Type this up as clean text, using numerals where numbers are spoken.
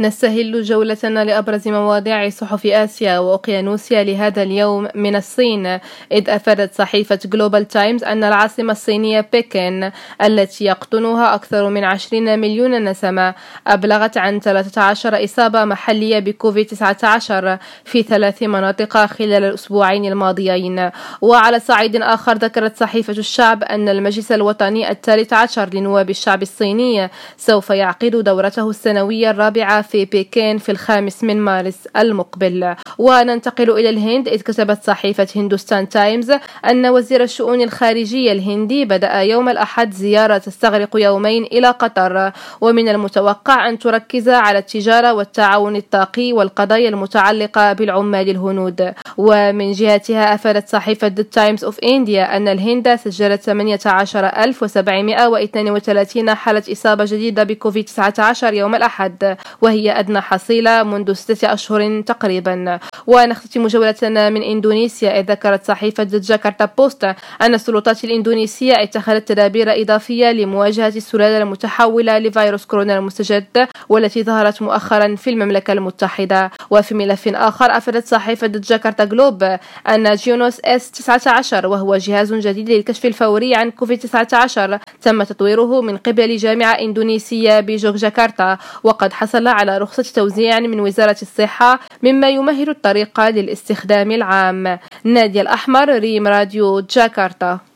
نستهل جولتنا لأبرز مواضيع صحف آسيا وأوقيانوسيا لهذا اليوم من الصين، إذ أفادت صحيفة جلوبال تايمز أن العاصمة الصينية بكين التي يقطنها أكثر من 20 مليون نسمة أبلغت عن 13 إصابة محلية بكوفيد-19 في 3 مناطق خلال الأسبوعين الماضيين. وعلى صعيد آخر ذكرت صحيفة الشعب أن المجلس الوطني ال13 لنواب الشعب الصيني سوف يعقد دورته السنوية الرابعة في بكين في 5 مارس المقبل. وننتقل إلى الهند، إذ كتبت صحيفة هندوستان تايمز أن وزير الشؤون الخارجية الهندي بدأ يوم الأحد زيارة تستغرق يومين إلى قطر، ومن المتوقع أن تركز على التجارة والتعاون الطاقي والقضايا المتعلقة بالعمال الهنود. ومن جهتها أفادت صحيفة The Times of India أن الهند سجلت 18,732 حالة إصابة جديدة بكوفيد-19 يوم الأحد، وهي أدنى حصيلة منذ 6 أشهر تقريبا. ونختتم جولتنا من إندونيسيا، إذ ذكرت صحيفة جاكرتا بوست أن السلطات الإندونيسية اتخذت تدابير إضافية لمواجهة السلالة المتحولة لفيروس كورونا المستجد والتي ظهرت مؤخرا في المملكة المتحدة. وفي ملف آخر أفادت صحيفة جاكرتا جلوب أن جيونوس S19 وهو جهاز جديد للكشف الفوري عن كوفيد-19 تم تطويره من قبل جامعة إندونيسية بجوكجاكرتا، وقد حصل على رخصة توزيع من وزارة الصحة مما يمهد الطريق للاستخدام العام. نادية الأحمر، ريم راديو جاكرتا.